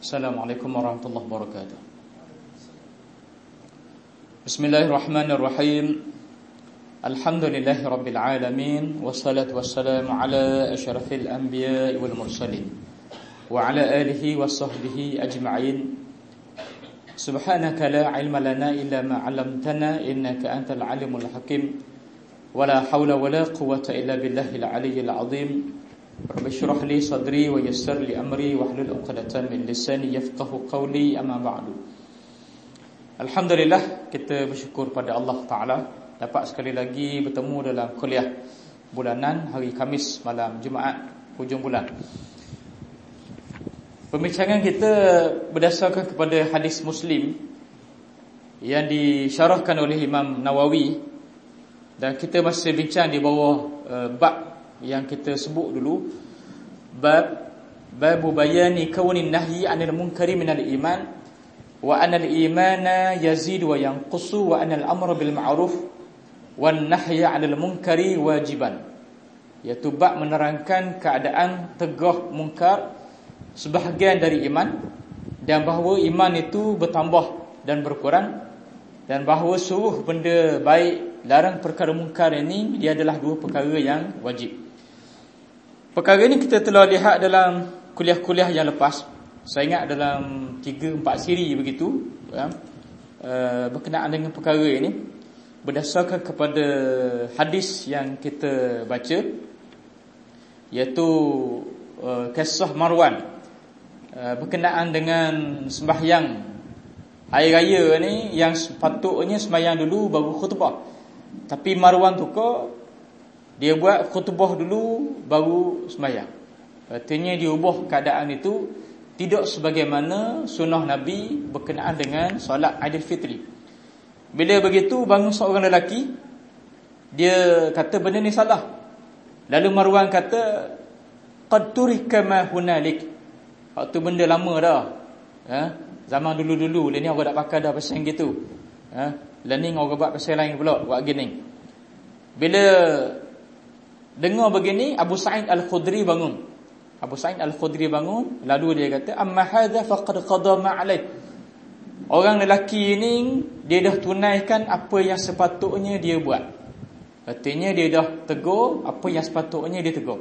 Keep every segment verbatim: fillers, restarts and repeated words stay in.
Assalamualaikum warahmatullahi wabarakatuh. Bismillahirrahmanirrahim. Alhamdulillahi rabbil alamin, wassalatu wassalamu ala asyrafil anbiya'i wal mursalin wa ala alihi wa sahbihi ajma'in. Subhanaka la ilma lana illa ma 'allamtana innaka antal alimul hakim. Wala hawla wala quwwata illa billahil aliyyil azim. Rabbi shrah li sadri wa yassir li amri wahlul 'uqdatam min lisani yafqahu qawli, amma ba'du. Alhamdulillah, kita bersyukur pada Allah Ta'ala dapat sekali lagi bertemu dalam kuliah bulanan hari Khamis malam Jumaat hujung bulan. Pembincangan kita berdasarkan kepada hadis Muslim yang disyarahkan oleh Imam Nawawi, dan kita masih bincang di bawah uh, bab yang kita sebut dulu, bab babu bayani kaunin nahyi 'anil munkari minal iman wa anal imana yazid wa yanqusu wa anal amra bil ma'ruf wan nahyi 'anil munkari wajiban. Iaitu bab menerangkan keadaan tegah mungkar sebahagian dari iman, dan bahawa iman itu bertambah dan berkurang, dan bahawa suruh benda baik, larang perkara mungkar ini dia adalah dua perkara yang wajib. Perkara ini kita telah lihat dalam kuliah-kuliah yang lepas. Saya ingat dalam tiga empat siri begitu ya, uh, berkenaan dengan perkara ini, berdasarkan kepada hadis yang kita baca, iaitu uh, kisah Marwan uh, berkenaan dengan sembahyang hari raya ni, yang sepatutnya sembahyang dulu baru khutbah. Tapi Marwan tukar, dia buat khutbah dulu baru sembahyang. Artinya dia ubah keadaan itu tidak sebagaimana sunnah Nabi berkenaan dengan solat Aidilfitri. Bila begitu, bangun seorang lelaki, dia kata benda ni salah. Lalu Marwan kata, qad turika ma hunalik. Waktu benda lama dah ha? Zaman dulu-dulu, dia ni orang tak pakai dah pasal gitu ha? Learning orang buat pasal lain pula, buat gini. Bila dengar begini, Abu Sa'id Al-Khudri bangun. Abu Sa'id Al-Khudri bangun, lalu dia kata, amma hadha faqad qada ma alaih. Orang lelaki ini dia dah tunaikan apa yang sepatutnya dia buat. Artinya dia dah tegur apa yang sepatutnya dia tegur.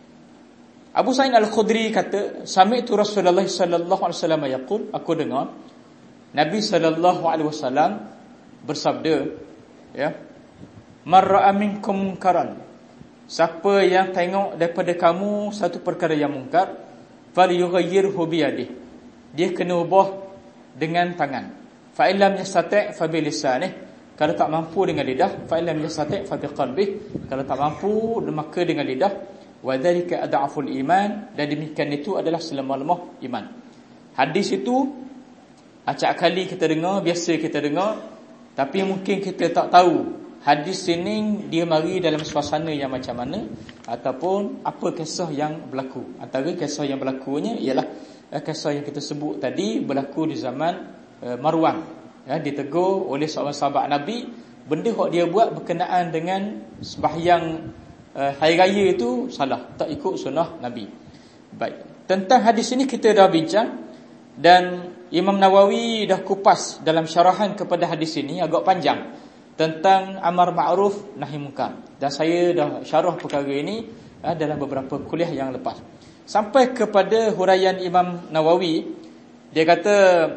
Abu Sa'id Al-Khudri kata, sami'tu Rasulullah sallallahu alaihi wasallam yaqul, aku dengar Nabi sallallahu alaihi wasallam bersabda, ya, man ra'a minkum munkaran, siapa yang tengok daripada kamu satu perkara yang mungkar, falyughayyirhu biyadihi, dia kena ubah dengan tangan. Fa illam yastati' fa bilisanih, kalau tak mampu dengan lidah. Fa illam yastati' fa biqalbihi, kalau tak mampu maka dengan lidah. Wa dzalika ad'aful iman, dan demikian itu adalah selemah-lemah iman. Hadis itu acak kali kita dengar, biasa kita dengar, tapi mungkin kita tak tahu hadis ini dia mari dalam suasana yang macam mana, ataupun apa kisah yang berlaku. Antara kisah yang berlakunya ialah eh, kisah yang kita sebut tadi, berlaku di zaman eh, Marwan ya, ditegur oleh seorang sahabat Nabi. Benda yang dia buat berkenaan dengan sembahyang eh, hari raya itu salah, tak ikut sunnah Nabi. Baik, tentang hadis ini kita dah bincang, dan Imam Nawawi dah kupas dalam syarahan kepada hadis ini agak panjang tentang amar ma'ruf nahi munkar, dan saya dah syarah perkara ini uh, dalam beberapa kuliah yang lepas. Sampai kepada huraian Imam Nawawi, dia kata,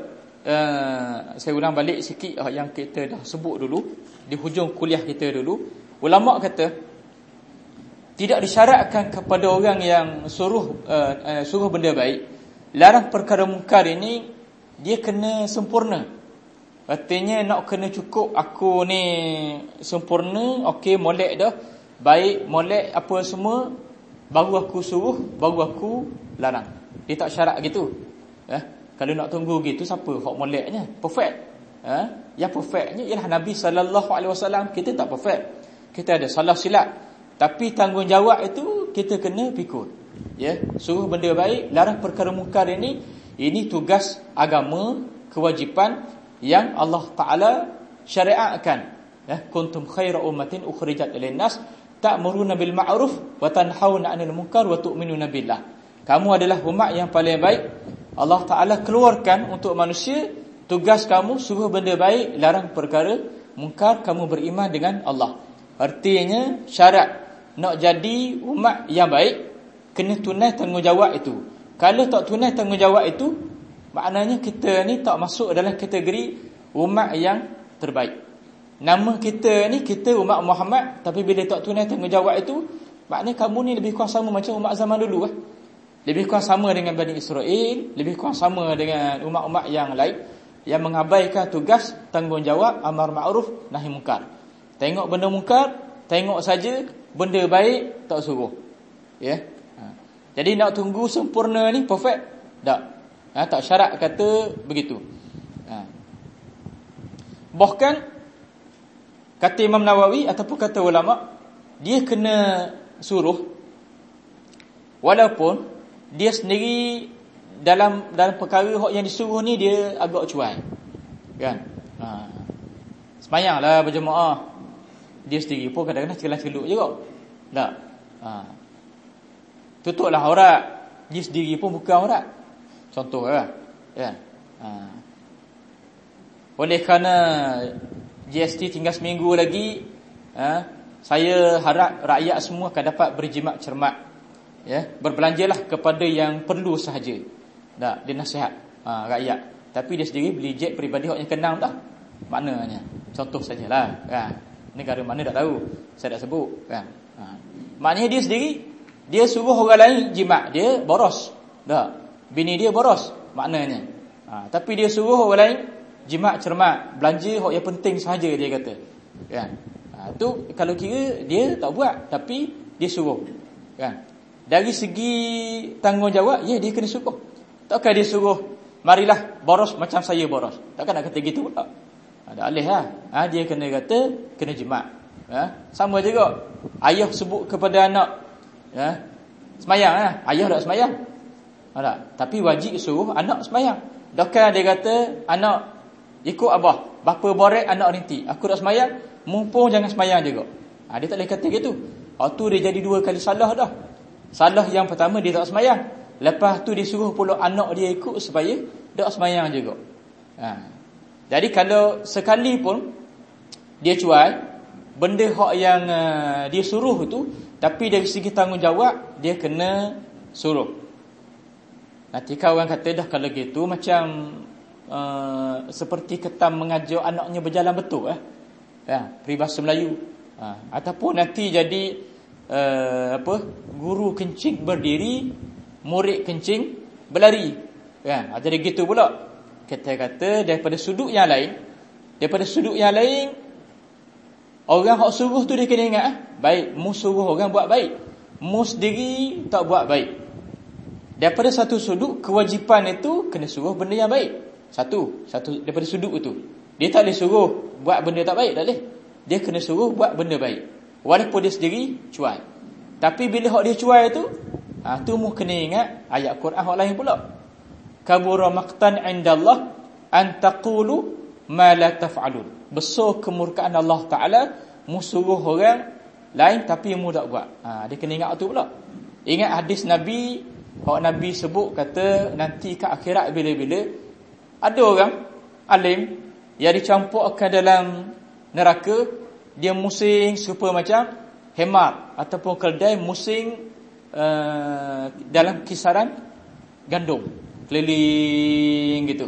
uh, saya ulang balik sikit uh, yang kita dah sebut dulu di hujung kuliah kita dulu. Ulama kata tidak disyaratkan kepada orang yang suruh uh, uh, suruh benda baik, larang perkara munkar ini dia kena sempurna. Artinya nak kena cukup aku ni sempurna, okey, molek dah, baik, molek apa semua, baru aku suruh, baru aku larang. Dia tak syarat gitu. Eh, kalau nak tunggu gitu, siapa hak moleknya? Perfect. Eh, yang perfectnya ialah Nabi sallallahu alaihi wasallam. Kita tak perfect. Kita ada salah silap. Tapi tanggungjawab itu kita kena pikul. Ya, suruh benda baik, larang perkara mungkar ini, ini tugas agama, kewajipan yang Allah Ta'ala syariatkan. Ya, kuntum khaira ummatin ukhrijat lin-nas ta'muruna bil ma'ruf wa tanhauna 'anil munkar wa tu'minuna billah. Kamu adalah umat yang paling baik, Allah Ta'ala keluarkan untuk manusia, tugas kamu suruh benda baik, larang perkara mungkar, kamu beriman dengan Allah. Artinya syarat nak jadi umat yang baik, kena tunai tanggungjawab itu. Kalau tak tunai tanggungjawab itu, maknanya kita ni tak masuk dalam kategori umat yang terbaik. Nama kita ni, kita umat Muhammad, tapi bila tak tunai tanggungjawab itu, maknanya kamu ni lebih kurang sama macam umat zaman dulu lah. Lebih kurang sama dengan Bani Israel, lebih kurang sama dengan umat-umat yang lain yang mengabaikan tugas tanggungjawab amar ma'ruf nahi munkar. Tengok benda munkar, tengok saja, benda baik tak suruh. Ya. Ha. Jadi nak tunggu sempurna ni perfect tak. Ha, tak syarat kata begitu. Ha. Bahkan kata Imam Nawawi ataupun kata ulama, dia kena suruh walaupun dia sendiri dalam dalam perkara yang disuruh ni dia agak cuai. Kan? Ha. Semayanglah berjemaah. Dia sendiri pun kadang-kadang celah-celuk juga. Tak? Ha. Tutuplah aurat. Dia sendiri pun buka aurat. Contohlah. Ya. Ha. Oleh kerana G S T tinggal seminggu lagi, ha, saya harap rakyat semua akan dapat berjimat cermat. Ya, berbelanjalah kepada yang perlu sahaja. Tak, dia nasihat ha, rakyat. Tapi dia sendiri beli jet peribadi yang kenang dah. Maknanya, contoh sajalah, kan. Negara mana tak tahu, saya tak sebut, kan. Ha. Maknanya dia sendiri, dia suruh orang lain jimat, dia boros. Tak, bini dia boros, maknanya. Ha, tapi dia suruh orang lain jimat cermat, belanja hak yang penting sahaja, dia kata. Kan. Ha, tu kalau kira dia tak buat, tapi dia suruh. Kan. Dari segi tanggungjawab, ya dia kena suruh. Takkan dia suruh, marilah boros macam saya boros. Takkan nak kata gitu pula. Ada alih lah. Ha, dia kena kata, kena jimat. Ha, sama juga. Ayah sebut kepada anak, ha, semayang lah. Ayah tak semayang. Ha, tak? Tapi wajib suruh anak semayang. Takkan dia kata, anak ikut abah, bapa borek anak rinti, aku tak semayang, mumpung jangan semayang juga. Ha, dia tak boleh kata gitu. Ha, tu dia jadi dua kali salah dah. Salah yang pertama dia tak semayang, lepas tu dia suruh pula anak dia ikut supaya tak semayang juga. Ha. Jadi kalau sekali pun dia cuai benda hak yang uh, dia suruh tu, tapi dari segi tanggungjawab dia kena suruh. Nanti kau orang kata dah kalau gitu macam uh, seperti ketam mengajar anaknya berjalan betul eh. Ya, peribahasa Melayu. Ha. Ataupun nanti jadi Uh, apa guru kencing berdiri, murid kencing berlari, kan? Jadi gitu pula. Kata-kata daripada sudut yang lain, daripada sudut yang lain, orang hak suruh tu dia kena ingat, eh? Baik, mu suruh orang buat baik, mu sendiri tak buat baik. Daripada satu sudut, kewajipan itu kena suruh benda yang baik. Satu, satu daripada sudut itu. Dia tak boleh suruh buat benda tak baik, tak boleh. Dia kena suruh buat benda baik. Walaupun dia sendiri cuai. Tapi bila hak dia cuai tu, ha, tu mu kena ingat ayat Quran hak lain pula. Kabura maqtan indallah an taqulu ma la taf'alun. Besar kemurkaan Allah Ta'ala, mu suruh orang lain tapi mu tak buat. Ha, dia kena ingat tu pula. Ingat hadis Nabi, hak Nabi sebut kata nanti ke akhirat bila-bila ada orang alim yang dicampurkan dalam neraka. Dia musing serupa macam hemar ataupun keldai musing uh, dalam kisaran gandum, keliling gitu.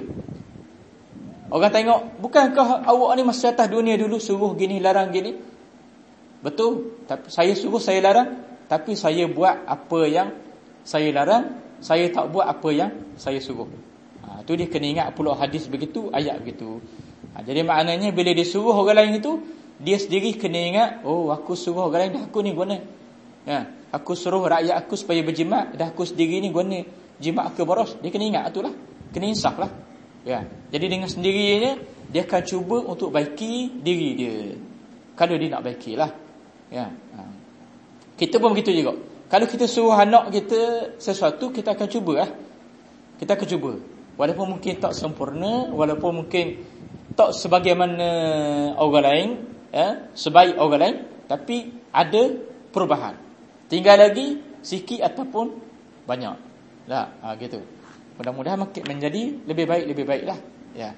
Orang tengok, bukankah awak ni masih atas dunia dulu suruh gini, larang gini? Betul, tapi saya suruh, saya larang, tapi saya buat apa yang saya larang, saya tak buat apa yang saya suruh. Ha, tu dia kena ingat pula hadis begitu, ayat begitu. Ha, jadi maknanya bila dia suruh orang lain itu, dia sendiri kena ingat, oh aku suruh orang lain, dah aku ni guna. Ya, aku suruh rakyat aku supaya berjimat, dah aku sendiri ni guna jimat ke boros. Dia kena ingat itulah, kena insaf lah. Ya, jadi dengan sendirinya dia akan cuba untuk baiki diri dia. Kalau dia nak baikilah. Ya. Ha. Kita pun begitu juga. Kalau kita suruh anak kita sesuatu, kita akan cuba lah. Kita akan cuba. Walaupun mungkin tak sempurna, walaupun mungkin tak sebagaimana orang lain, ya, sebaik orang lain, tapi ada perubahan. Tinggal lagi sikit ataupun banyak. Dah, ha, gitu. Mudah-mudahan makin menjadi lebih baik, lebih baiklah. Ya.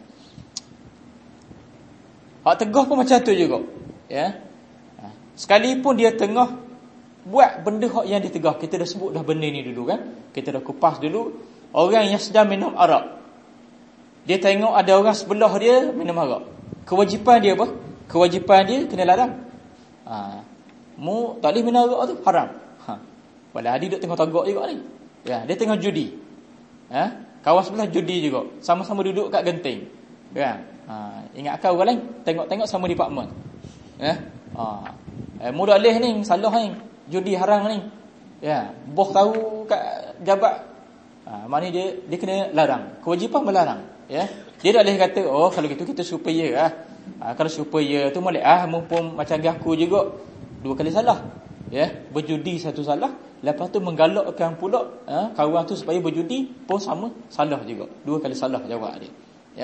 Hak tegah pun macam tu juga. Ya. Ha. Sekalipun dia tengah buat benda hak yang ditegah, kita dah sebut dah benda ni dulu kan. Kita dah kupas dulu. Orang yang sedang minum arak, dia tengok ada orang sebelah dia minum arak. Kewajipan dia apa? Kewajipan dia kena larang. Ha. Mu tak boleh minum arak tu, haram. Ha. Padahal dia duduk tengah tagak juga ni. Ya, dia tengah judi. Ha? Kawan sebelah judi juga, sama-sama duduk kat genting. Kan? Ha, ingatkan orang lain tengok-tengok sama department. Ya. Ha. Eh, mu dah leh ni, salah ni. Judi haram ni. Ya, bos tahu kat jabat. Ha, maknanya dia dia kena larang. Kewajipan melarang, ya. Dia tak boleh kata, "Oh, kalau gitu kita supaya ah." Ha, kalau supaya tu molek ah, mumpung macam aku juga dua kali salah. Ya, berjudi satu salah, lepas tu menggalakkan pula ha, kawan tu supaya berjudi pun sama salah juga. Dua kali salah jawab dia. Ya.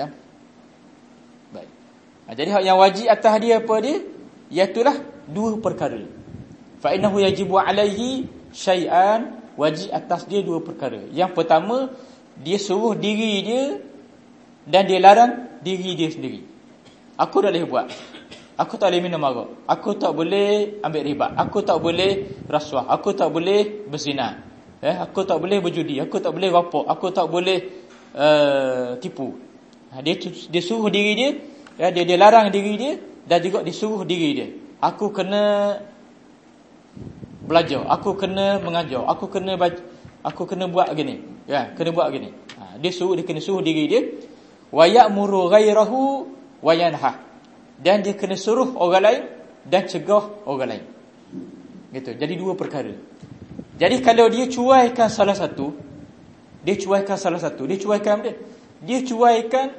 Baik. Ha, jadi hak yang wajib atas dia apa dia? Iaitulah dua perkara. Fa innahu yajibu alaihi syai'an, wajib atas dia dua perkara. Yang pertama, dia suruh diri dia dan dia larang diri dia sendiri. Aku tak boleh buat. Aku tak boleh minum arak. Aku tak boleh ambil riba. Aku tak boleh rasuah. Aku tak boleh berzina. Eh, aku tak boleh berjudi. Aku tak boleh rampok. Aku tak boleh uh, tipu. Dia dia suruh diri dia, ya, dia dia larang diri dia dan juga disuruh diri dia. Aku kena belajar. Aku kena mengajar. Aku kena baca, aku kena buat gini. Ya, kena buat gini. Ha, dia suruh dia kena suruh diri dia. Wa ya'muru ghairahu wa yanha. Dan dia kena suruh orang lain dan cegah orang lain. Gitu. Jadi dua perkara. Jadi kalau dia cuaikan salah satu, dia cuaikan salah satu, dia cuaikan dia. Dia cuaikan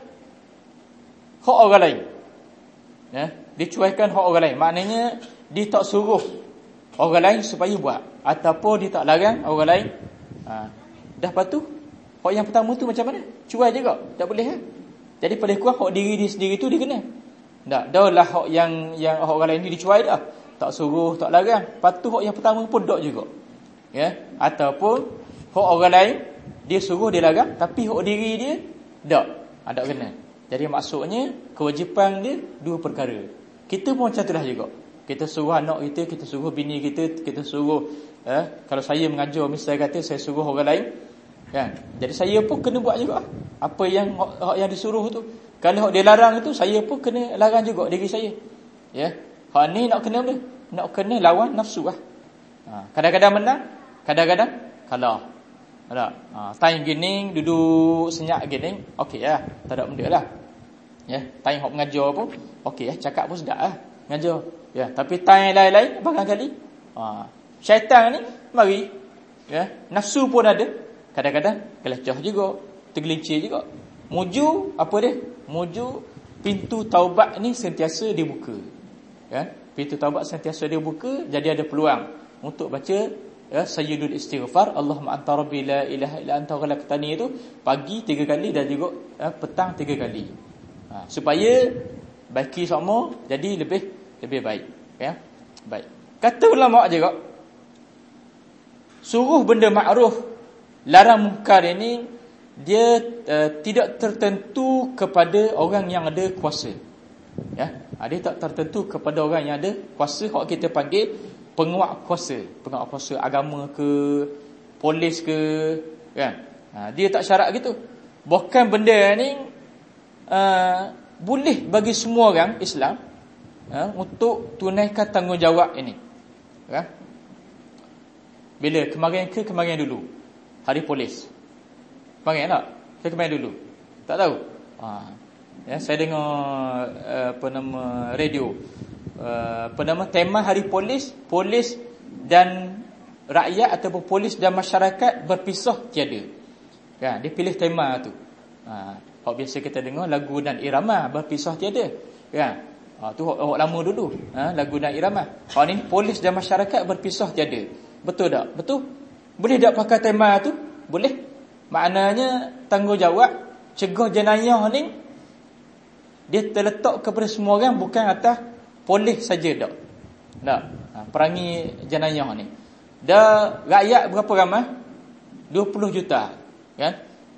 hak orang lain. Ya, dia cuaikan hak orang lain. Maknanya dia tak suruh orang lain supaya buat, ataupun dia tak larang orang lain. Ha, dah patu. Hak yang pertama tu macam mana? Cuai juga. Tak boleh kan? Jadi pada kurang hak diri dia sendiri tu dia kena. Tak, dah lah hak yang yang hak orang lain ni dicuai dah. Tak suruh, tak larang. Patuh hak yang pertama pun dok juga. Ya, ataupun hak orang lain dia suruh dia larang, tapi hak diri dia tak. Ada kena. Jadi maksudnya kewajipan dia dua perkara. Kita pun macam itulah juga. Kita suruh anak kita, kita suruh bini kita, kita suruh eh, kalau saya mengajar misalnya kata saya suruh orang lain, kan? Jadi saya pun kena buat juga apa yang hak yang disuruh tu. Kalau hak dia larang itu, saya pun kena larang juga diri saya. Ya. Hak ni nak kena apa? Nak kena lawan nafsu lah. Ha, kadang-kadang menang, kadang-kadang kalah. Tak? Ha, time gini duduk senyap gini, okey lah, tak ada benda lah. Ya, time hak mengajar pun okey lah, cakap pun sedap lah mengajar. Ya, tapi time lain-lain barangkali ha, syaitan ni mari. Ya, nafsu pun ada. Kadang-kadang kelecah juga, tergelincir juga. Muju apa dia? Muju pintu taubat ni sentiasa dibuka. Kan? Pintu taubat sentiasa dibuka, jadi ada peluang untuk baca ya, sayyidul istighfar, Allahumma anta rabbi la ilaha illa anta khalaqtani itu pagi tiga kali dan juga ya, petang tiga kali. Ha, supaya baiki semua jadi lebih lebih baik. Ya? Baik. Kata ulama juga, suruh benda makruf, larang mungkar ini dia uh, tidak tertentu kepada orang yang ada kuasa. Ya, dia tak tertentu kepada orang yang ada kuasa. Hak kita panggil penguat kuasa, penguat kuasa agama ke, polis ke, kan? Ha, dia tak syarat gitu. Bahkan benda ni uh, boleh bagi semua orang Islam uh, untuk tunaikan tanggungjawab ini. Kan? Bila kemarin ke kemarin dulu hari polis. Kemarin tak? Saya kemarin dulu. Tak tahu. Ha. Ya, saya dengar uh, apa nama radio. Uh, apa nama tema hari polis, polis dan rakyat ataupun polis dan masyarakat berpisah tiada. Kan, dia pilih tema tu. Ha, hak biasa kita dengar lagu dan irama berpisah tiada. Kan? Ha, tu hak, hak lama dulu. Ha, lagu dan irama. Hak ni polis dan masyarakat berpisah tiada. Betul tak? Betul? Boleh tak pakai tema tu? Boleh. Maknanya tanggungjawab cegah jenayah ni dia terletak kepada semua orang, bukan atas polis saja dak. Tak. Ha, perangi jenayah ni. Dah rakyat berapa ramai? dua puluh juta. Kan?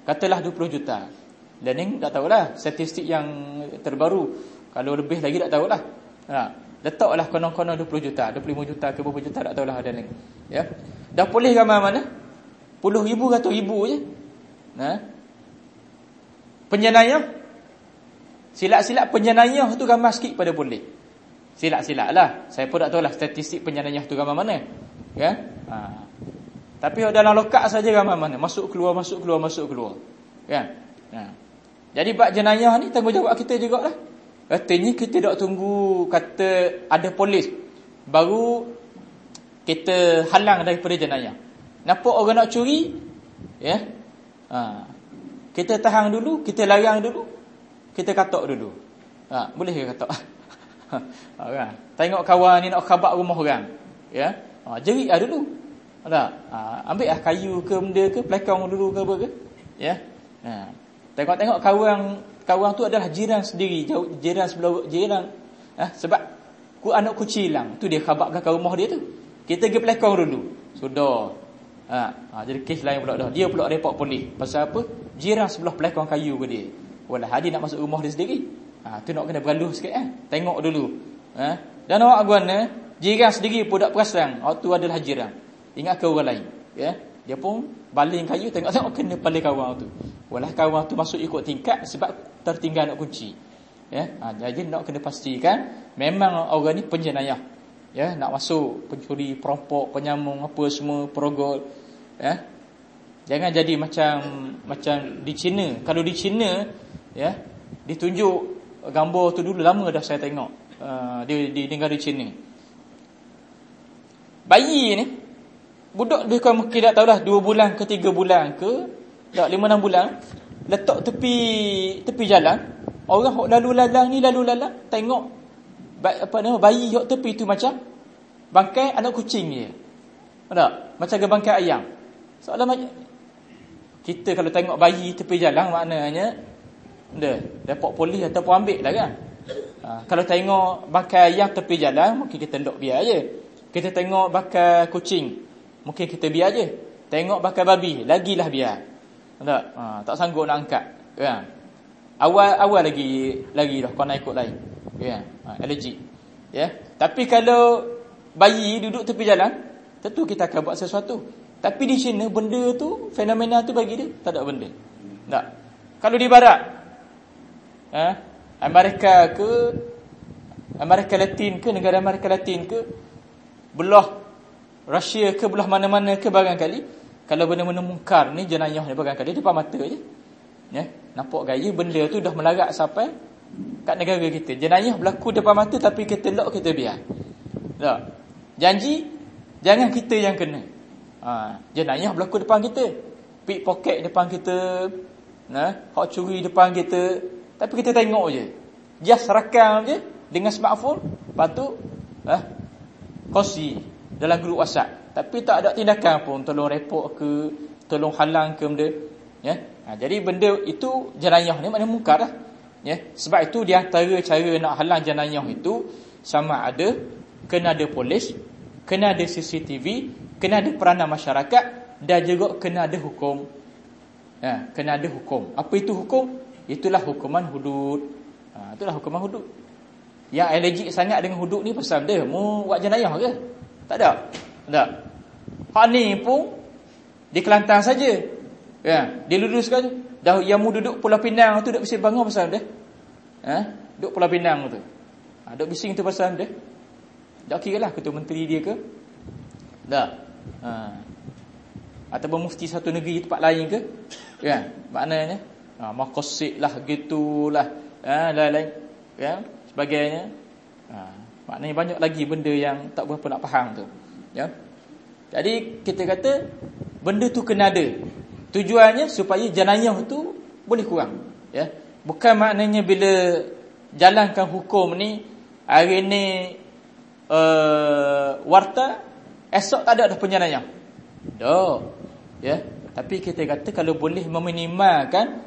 Katalah dua puluh juta. Dan ni tak tahulah statistik yang terbaru. Kalau lebih lagi tak tahulah. Ha, letaklah konon-konon dua puluh juta, dua puluh lima juta ke berapa juta tak tahulah ada ni. Ya. Dah boleh gambar mana? Puluh ribu, ratus ribu je. Ha? Penjenayah. Silap-silap penjenayah tu gambar sikit pada boleh. Silap-silap lah. Saya pun tak tahulah statistik penjenayah tu gambar mana. Ya. Ha. Tapi dalam lokak saja gambar mana? Masuk keluar, masuk keluar, masuk keluar. Kan? Ha. Jadi bab jenayah ni tanggungjawab kita jugalah. Katanya kita tak tunggu kata ada polis baru kita halang daripada jenayah. Nampak orang nak curi, ya. Ha. Kita tahan dulu, kita larang dulu, kita katok dulu. Ha, boleh ke katok? Ha, kan? Tengok kawan ni nak khabak rumah orang, ya. Ha, jerit lah dulu. Tak? Ha, ambil lah kayu ke benda ke, pelakang dulu ke apa ke, ya. Ha. Tengok-tengok kawan kawan tu adalah jiran sendiri, jauh jiran sebelah jiran. Ha, sebab ku anak kucing hilang, tu dia khabakkan ke rumah dia tu. Kita pergi pelakang dulu. Sudah. Ha, ha, jadi kes lain pula dah. Dia pula report polis. Pasal apa? Jiran sebelah pelakang kayu ke dia. Walah dia nak masuk rumah dia sendiri. Ha, tu nak kena beraluh sikit eh. Tengok dulu. Ha, dan awak guna jiran sendiri pun tak perasan. Awak tu adalah jiran. Ingat ke orang lain, ya. Dia pun baling kayu, tengok-tengok kena kepala kawan tu. Walah kawan tu masuk ikut tingkat sebab tertinggal nak kunci. Ya, ha, jadi nak kena pastikan memang orang ni penjenayah. Ya, nak masuk pencuri, perampok, penyambung apa semua, perogol. Ya. Jangan jadi macam macam di China. Kalau di China, ya, ditunjuk gambar tu dulu lama dah saya tengok. Uh, di di negara China. Bayi ni budak dia kan mungkin tak tahulah dua bulan ke tiga bulan ke tak lima enam bulan, letak tepi tepi jalan. Orang hok lalu lalang ni lalu lalang tengok apa nama bayi hok tepi tu macam bangkai anak kucing dia. Tak? Macam ke bangkai ayam. Soalan macam kita kalau tengok bayi tepi jalan maknanya dah dapat polis ataupun ambil lah kan. Ha, kalau tengok bangkai ayam tepi jalan mungkin kita dok biar aje. Kita tengok bangkai kucing mungkin kita biar aje. Tengok bakal babi, lagilah biar. Tak? Ha, tak sanggup nak angkat, kan? Awal-awal lagi lagi dah kau nak ikut lain. Kan? Ha, allergic. Ya. Tapi kalau bayi duduk tepi jalan, tentu kita akan buat sesuatu. Tapi di China benda tu, fenomena tu bagi dia tak ada benda. Tak. Kalau di barat, ha, Amerika ke Amerika Latin ke negara Amerika Latin ke belah Rusia ke belah mana-mana ke barangkali kalau benda-benda mungkar ni jenayah ni barangkali depan mata je. Ya, nampak gaya benda tu dah melarat sampai kat negara kita. Jenayah berlaku depan mata tapi kita lock kita biar. Tak. Janji jangan kita yang kena. Ha, jenayah berlaku depan kita. Pickpocket depan kita, nah, hak curi depan kita, tapi kita tengok je. Just rakam je dengan smartphone, lepas tu ha, kongsi dalam grup WhatsApp, tapi tak ada tindakan pun, tolong report ke, tolong halang ke benda, ya. Ha, jadi benda itu jenayah ni maknanya mungkar lah, ya. Sebab itu di antara cara nak halang jenayah itu sama ada kena ada polis, kena ada C C T V, kena ada peranan masyarakat dan juga kena ada hukum. Ya, kena ada hukum. Apa itu hukum? Itulah hukuman hudud. Ha, itulah hukuman hudud. Yang allergic sangat dengan hudud ni pasal dia mu buat jenayah ke? Tak ada. Tak. Hak ni pun di Kelantan saja. Ya, dia luluskan dah yang mu duduk Pulau Pinang tu dak bising bangun pasal dia. Ha? Duduk Pulau Pinang tu. Ha, duk bising tu pasal dia. Tak kiralah ketua menteri dia ke. Tak. Ha. Ataupun mufti satu negeri tempat lain ke. Ya, maknanya ha, makosik lah gitulah. Ha, lain-lain. Ya, sebagainya. Ha. Maknanya banyak lagi benda yang tak berapa nak faham tu. Ya. Jadi kita kata benda tu kena ada. Tujuannya supaya jenayah tu boleh kurang. Ya. Bukan maknanya bila jalankan hukum ni hari ni uh, warta, esok tak ada dah penjenayah. Dah. Ya. Tapi kita kata kalau boleh meminimalkan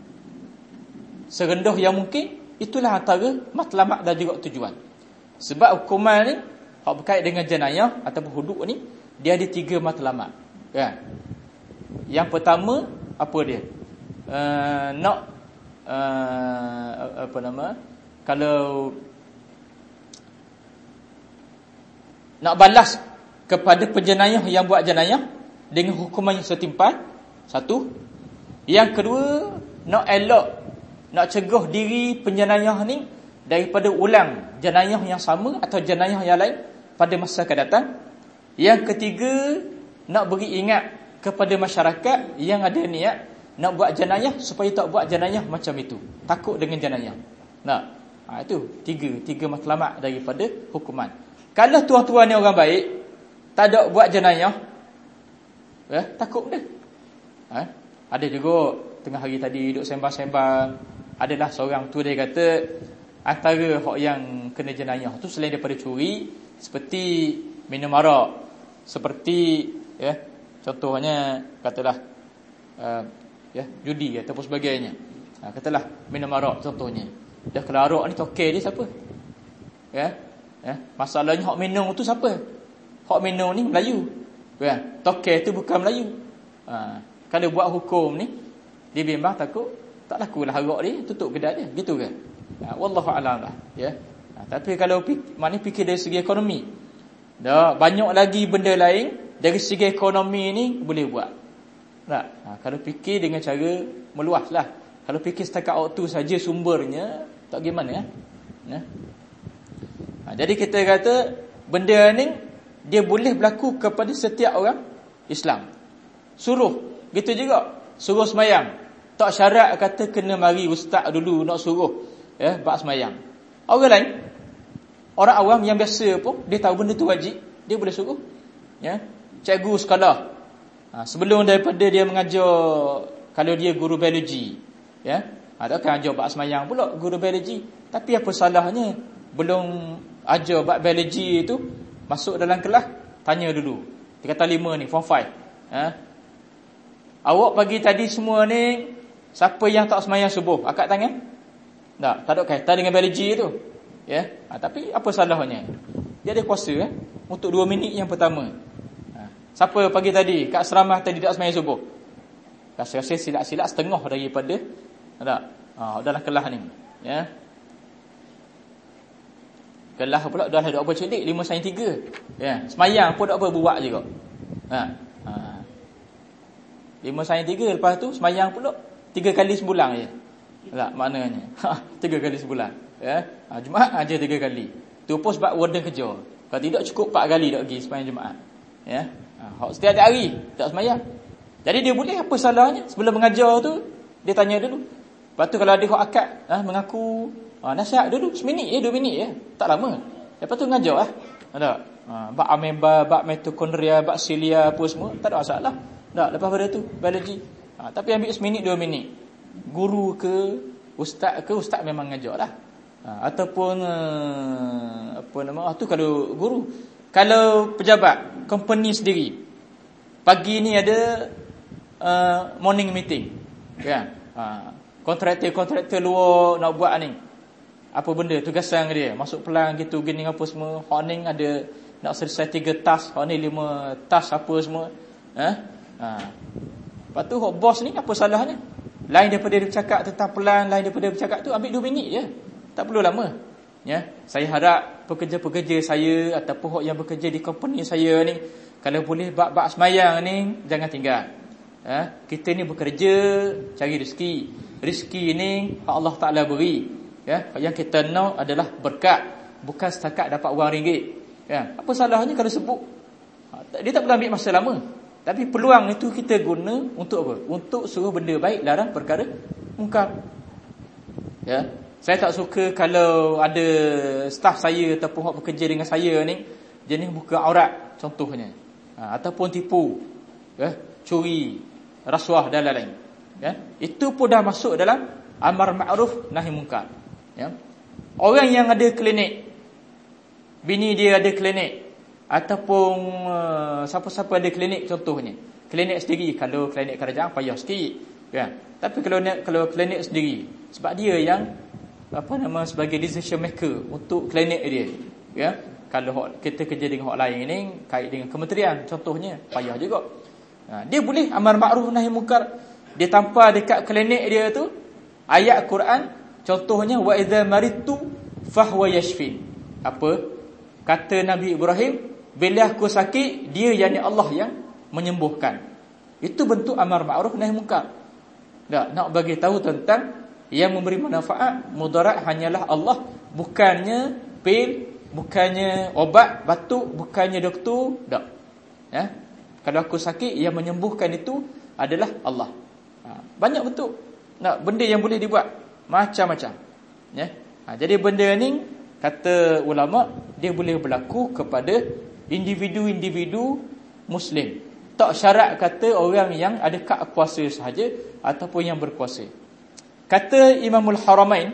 serendah yang mungkin, itulah antara matlamat dan juga tujuan. Sebab hukuman ni hak berkait dengan jenayah ataupun hudud ni dia ada tiga matlamat, kan? Yang pertama apa dia? uh, nak uh, apa nama kalau nak balas kepada penjenayah yang buat jenayah dengan hukuman yang setimpal, satu. Yang kedua, nak elok, nak cegah diri penjenayah ni daripada ulang jenayah yang sama atau jenayah yang lain pada masa akan datang. Yang ketiga, nak beri ingat kepada masyarakat yang ada niat nak buat jenayah supaya tak buat jenayah macam itu, takut dengan jenayah. Nah, ha, itu tiga tiga matlamat daripada hukuman. Kalau tuan-tuan ni orang baik, tak ada buat jenayah, eh, takut dia. Ha? Ada juga tengah hari tadi duduk sembang-sembang, adalah seorang tu dia kata antara hak yang kena jenayah tu selain daripada curi, seperti minum arak, seperti ya, contohnya katalah uh, ya, judi ataupun sebagainya. Ha, katalah minum arak contohnya. Dah kalau arak ni tokek dia siapa? Ya. Ya, masalahnya hak minum tu siapa? Hak minum ni Melayu. Ya, tokek tu bukan Melayu. Ha, kalau buat hukum ni dia bimbang takut tak lakulah arak dia, tutup kedai dia, gitu ke? Ha, wallahu a'lam lah, ya. Ha, tapi kalau mana fikir dari segi ekonomi, dah banyak lagi benda lain dari segi ekonomi ni boleh buat. Tak? Ha, kalau fikir dengan cara meluaslah. Kalau fikir setakat waktu saja sumbernya, tak gimana ya? Ya. Ha, jadi kita kata benda ni dia boleh berlaku kepada setiap orang Islam. Suruh, gitu juga. Suruh semayang, tak syarat kata kena mari ustaz dulu nak suruh ya bab semayang. Orang lain, orang awam yang biasa pun dia tahu benda tu wajib, dia boleh suruh. Ya. Cikgu sekolah, ha, sebelum daripada dia mengajar, kalau dia guru biologi, ya, ada kan ajar bab semayang pula guru biologi. Tapi apa salahnya belum ajar bab biologi itu masuk dalam kelas, tanya dulu. Dia kata lima ni form five. Ha? Awak pagi tadi semua ni siapa yang tak semayang subuh? Angkat tangan. Tak, tak ada kaitan dengan biologi tu. Ya. Ha, tapi apa salahnya? Dia ada kuasa eh, untuk dua minit yang pertama. Ha, siapa pagi tadi kat asrama tadi tak semayang subuh? Rasa-rasa silap-silap setengah daripada tak? Ha, dalam kelas ni. Ya. Kelas pula dah ada apa celik lima sains tiga. Ya, semayang pun tak apa buat juga. Ha. Ha. lima sains tiga, lepas tu semayang pula tiga kali sebulan je. Tak maknanya. Ha, tiga kali sebulan. Ya. Ha, Jumaat aja tiga kali. Tu pun sebab warden kerja. Kalau tidak cukup empat kali tak pergi semayang Jumaat. Ya. Ha, setiap hari tak semayang. Jadi dia boleh, apa salahnya? Sebelum mengajar tu dia tanya dulu. Lepas tu kalau ada hak akad, ha, mengaku, ha, nasihat dulu seminit je, dua minit je, tak lama. Lepas tu mengajar lah. Ada. Ha, bab ameba, bab mitokondria, bak silia apa semua, tak ada masalah. Tak, lepas pada tu biologi. Ha, tapi ambil seminit dua minit. Guru ke ustaz ke, ustaz memang mengajar lah. Ha, ataupun uh, apa nama, ah, tu kalau guru. Kalau pejabat company sendiri, pagi ni ada uh, morning meeting, kan? Ha, kontraktor-kontraktor luar nak buat ni, apa benda tugasan dia, masuk pelang gitu gini apa semua. Hak ni ada nak selesai tiga task, hak ni lima task apa semua. Ha? Ha. Lepas tu hak bos ni apa salahnya? Lain daripada dia bercakap tentang pelan, lain daripada dia bercakap tu ambil dua minit je. Tak perlu lama. Ya, saya harap pekerja-pekerja saya ataupun hak yang bekerja di company saya ni, kalau boleh bab-bab semayang ni jangan tinggal. Ha? Kita ni bekerja cari rezeki. Rezeki ni Allah Taala beri. Ya, yang kita nak adalah berkat, bukan setakat dapat wang ringgit. Ya, apa salahnya kalau sebut? Dia tak perlu ambil masa lama. Tapi peluang itu kita guna untuk apa? Untuk suruh benda baik, larang perkara mungkar. Ya. Saya tak suka kalau ada staf saya ataupun hak bekerja dengan saya ni jenis buka aurat contohnya. Ha, ataupun tipu, ya, curi, rasuah dan lain-lain. Ya. Itu pun dah masuk dalam amar ma'ruf nahi mungkar. Ya. Orang yang ada klinik, bini dia ada klinik, ataupun uh, siapa-siapa ada klinik contohnya, klinik sendiri, kalau klinik kerajaan payah sikit, ya. Tapi kalau kalau klinik sendiri, sebab dia yang apa nama sebagai decision maker untuk klinik dia, ya. Kalau kita kerja dengan hak lain ni kait dengan kementerian contohnya, payah juga. Ha, dia boleh amar ma'ruf nahi mungkar dia tampar dekat klinik dia tu ayat Quran, contohnya wa idza maridtu fahuwa yashfin. Apa kata Nabi Ibrahim, bila aku sakit dia yakni Allah yang menyembuhkan. Itu bentuk amar ma'ruf nahi munkar. Tak, nak bagi tahu tentang yang memberi manfaat, mudarat hanyalah Allah, bukannya pil, bukannya obat batuk, bukannya doktor. Tak. Ya. Kalau aku sakit, yang menyembuhkan itu adalah Allah. Ha, banyak bentuk. Nak benda yang boleh dibuat macam-macam. Ya. Ha, jadi benda ni kata ulama dia boleh berlaku kepada individu-individu Muslim. Tak syarat kata orang yang ada kad kuasa sahaja ataupun yang berkuasa. Kata Imamul Haramain,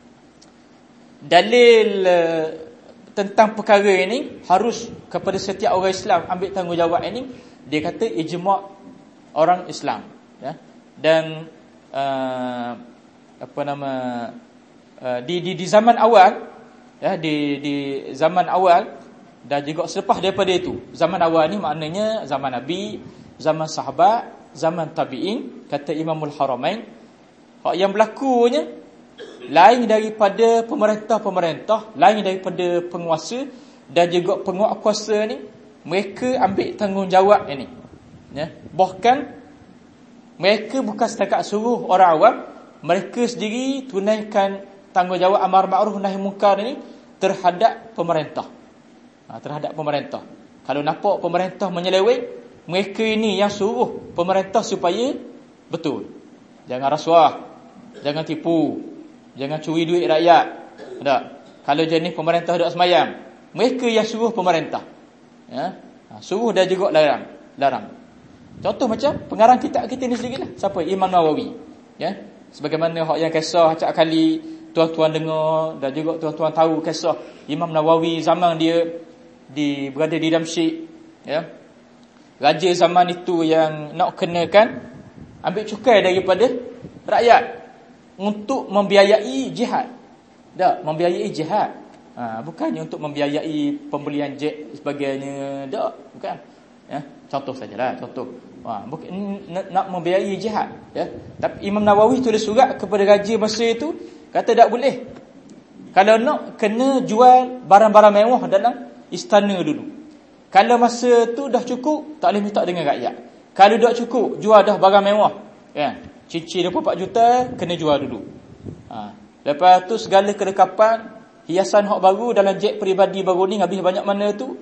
dalil uh, tentang perkara ini harus kepada setiap orang Islam ambil tanggungjawab ini. Dia kata ijma' orang Islam, ya. Dan uh, apa nama uh, di, di di zaman awal, ya, di di zaman awal dan juga selepas daripada itu. Zaman awal ni maknanya zaman Nabi, zaman sahabat, zaman tabi'in. Kata Imamul Haramain, hak yang berlakunya lain daripada pemerintah-pemerintah, lain daripada penguasa dan juga penguat kuasa ni, mereka ambil tanggungjawab ini, ya. Bahkan mereka bukan setakat suruh orang awam, mereka sendiri tunaikan tanggungjawab amar ma'ruf nahi munkar ini terhadap pemerintah. Ha, terhadap pemerintah. Kalau nampak pemerintah menyeleweng, mereka ini yang suruh pemerintah supaya betul. Jangan rasuah, jangan tipu, jangan curi duit rakyat. Tak. Kalau jenis pemerintah duk semayang, mereka yang suruh pemerintah. Ya. Ha, suruh dan juga larang, larang. Contoh macam pengarang kitab kita ni sendirilah. Siapa? Imam Nawawi. Ya. Sebagaimana hak yang kisah acak kali tuan-tuan dengar dan juga tuan-tuan tahu kisah Imam Nawawi zaman dia di berada di Damsyik, ya. Raja zaman itu yang nak kenakan ambil cukai daripada rakyat untuk membiayai jihad. Tak, membiayai jihad. Ha, bukannya untuk membiayai pembelian jet sebagainya. Tak, bukan. Ya, contoh sajalah, contoh. Ha, bukan nak, nak membiayai jihad, ya. Tapi Imam Nawawi tulis surat kepada raja masa itu, kata tak boleh. Kalau nak kena jual barang-barang mewah dalam istana dulu. Kalau masa tu dah cukup, tak boleh minta dengan rakyat. Kalau dah cukup, jual dah barang mewah, ya. Cincin dua puluh empat juta kena jual dulu. Ha. Lepas tu segala kelengkapan hiasan hak baru dalam jet peribadi baru ni habis banyak mana tu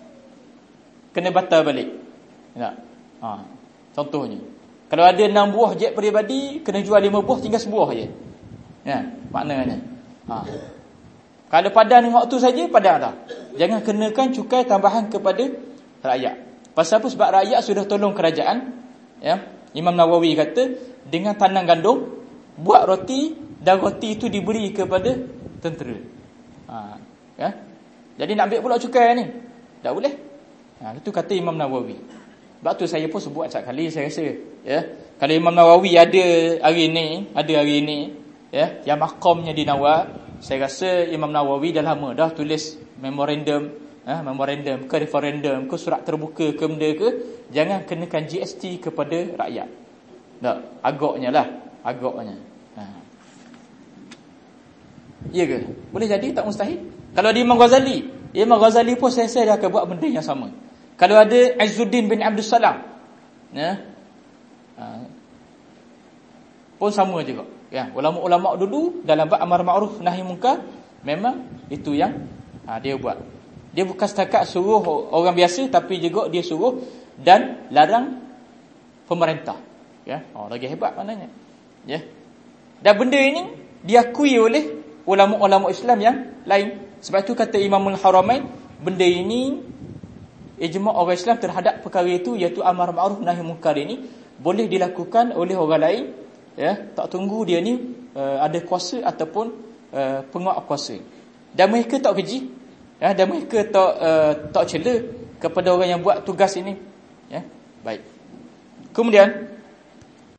kena batal balik. Ya. Ha. Contohnya, kalau ada enam buah jet peribadi kena jual lima buah, tinggal sebuah je. Ya, maknanya. Ha. Kalau padan dengan waktu saja, padan dah. Jangan kenakan cukai tambahan kepada rakyat. Pasal apa? Sebab rakyat sudah tolong kerajaan. Ya. Imam Nawawi kata, dengan tanam gandum, buat roti, dan roti itu diberi kepada tentera. Ha. Ya. Jadi nak ambil pula cukai ni, tak boleh. Ha. Itu kata Imam Nawawi. Sebab tu saya pun sebut acak kali saya rasa. Ya. Kalau Imam Nawawi ada hari ni, ada hari ni, ya, yang makamnya di Nawar, saya rasa Imam Nawawi dah lama dah tulis memorandum, ha, memorandum ke referendum ke surat terbuka ke benda ke, jangan kenakan G S T kepada rakyat. Tak, agaknya lah, agaknya. Ha. Ya ke? Boleh jadi, tak mustahil. Kalau di Imam Ghazali, Imam Ghazali pun saya rasa dia akan buat benda yang sama. Kalau ada Izzuddin bin Abdul Salam, ya, ha, pun sama juga. Ya, ulama-ulama dulu dalam bab amar ma'ruf nahi munkar memang itu yang ha, dia buat. Dia bukan setakat suruh orang biasa, tapi juga dia suruh dan larang pemerintah. Ya, oh, lagi hebat maknanya. Ya. Dan benda ini diakui oleh ulama-ulama Islam yang lain. Sebab itu kata Imamul Haramain, benda ini ijma' orang Islam terhadap perkara itu, iaitu amar ma'ruf nahi munkar ini boleh dilakukan oleh orang lain. Ya, tak tunggu dia ni uh, ada kuasa ataupun uh, penguat kuasa. Dan mereka tak keji, ya, dan mereka tak uh, tak cela kepada orang yang buat tugas ini. Ya, baik. Kemudian